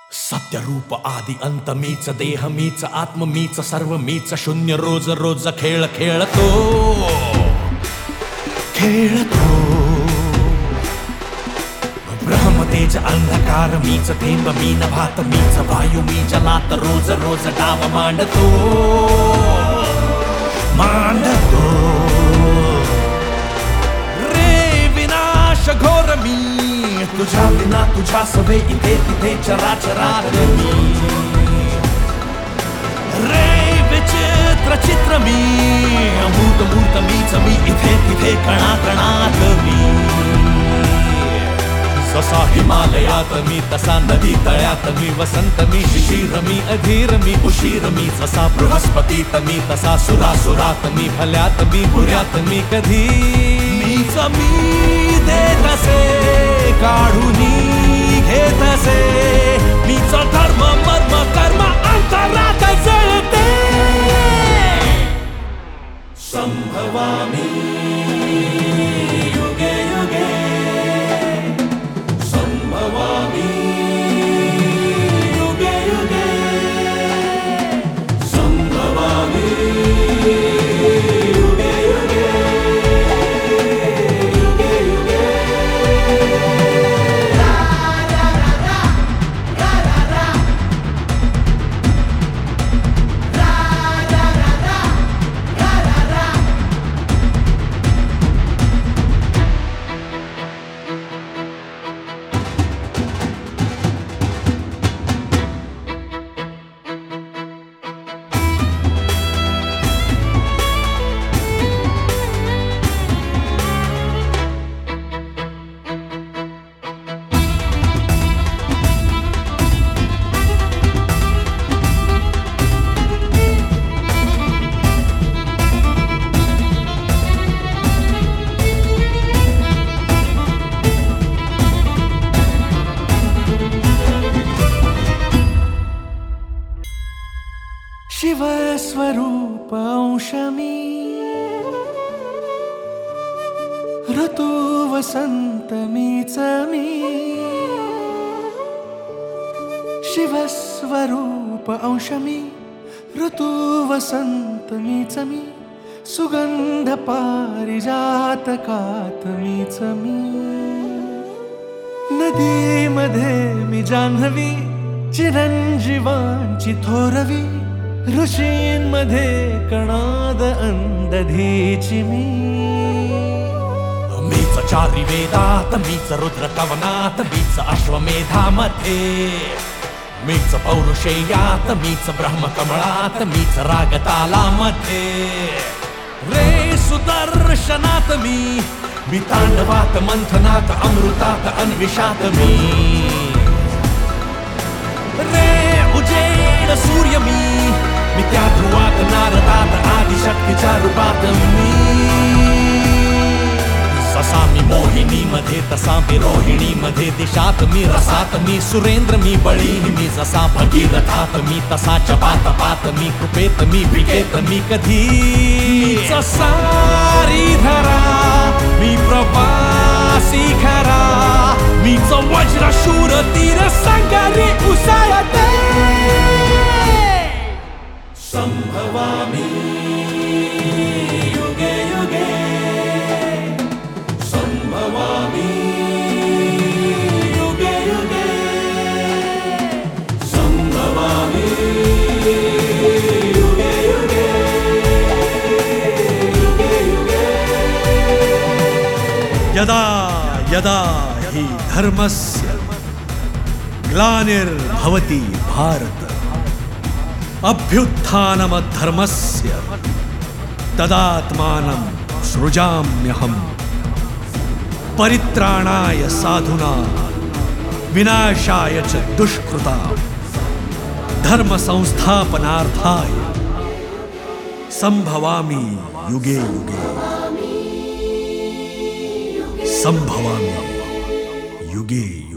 सत्यरूप आदि अंत मीच, देह मीच, आत्म मीच, सर्व मीच, शून्य रोज रोज खेळ खेळतो खेळतो. ब्रह्मतेज अंधकार मीच, थेंब मी नभात मीच, वायू मी जलात रोज रोज डाव मांडतो मांडतो. रे विनाश घोर मी, तुझ्या विना तुझ्या सवे इथे तिथे चराचरात मी. रे विचित्र चित्र मी, अमूर्त मूर्त मीच मी, इथे तिथे कणा कणात मी. जसा हिमालयात मी, तसा नदी तळ्यात मी, वसंत मी, शिशिर मी, अधीर मी, उशीर मी. जसा बृहस्पतीत मी, तसा सुरासुरात मी, भल्यात मी, बुऱ्यात मी, कधी मीच मी देत असे काढूनी घेत असे. मीच धर्म मर्म कर्म अंतरात जळते. संभवामी युगे युगे, संभवामी युगे युगे, संभवामी युगे युगे, युगे युगे. शिवस्वरूप अंश मी, ऋतू वसंत मीच मी. शिवस्वरूप अंश मी, ऋतू वसंत मीच मी, सुगंध पारिजातकात मीच मी. नदीमध्ये मी जान्हवी, चिरंजीवांची थोरवी, ऋषींमध्ये कणाद अंधधीची मी. मीच चारी वेदात, मीच रुद्र कवनात, मीच अश्वमेधामध्ये, मीच पौरुषेयात, मीच ब्रह्मकमळात, मीच रागतालामध्ये. रे सुदर्शनात मी तांडवात मंथनात अमृतात अन्विषात मी. रे उजेड सूर्य मी त्या ध्रुवात नारदात आदिशक्तीच्या रूपात मी. जसा मी मोहिनी मध्ये, तसा मी रोहिणी मध्ये, दिशात मी, रसात मी, सुरेंद्र मी, बळीन मी. जसा भगीरथात मी, तसा जपात पात मी, कृपेत मी, विकेत मी, कधी मीच सारी धरा, मी प्रवासी खरा. मीच वज्र शूर तीर संगारी उसळते. संभवामी युगे युगे, संभवामी युगे युगे, संभवामी युगे युगे, युगे युगे. यदा यदा हि धर्मस्य ग्लानिर्भवति भारत, अभ्युत्थानमधर्मस्य तदात्मानं सृजाम्यहम्. परित्राणाय साधूनां विनाशाय च दुष्कृतां, धर्म संस्थापनार्थाय संभवामि युगे युगे, संभवामि युगे युगे.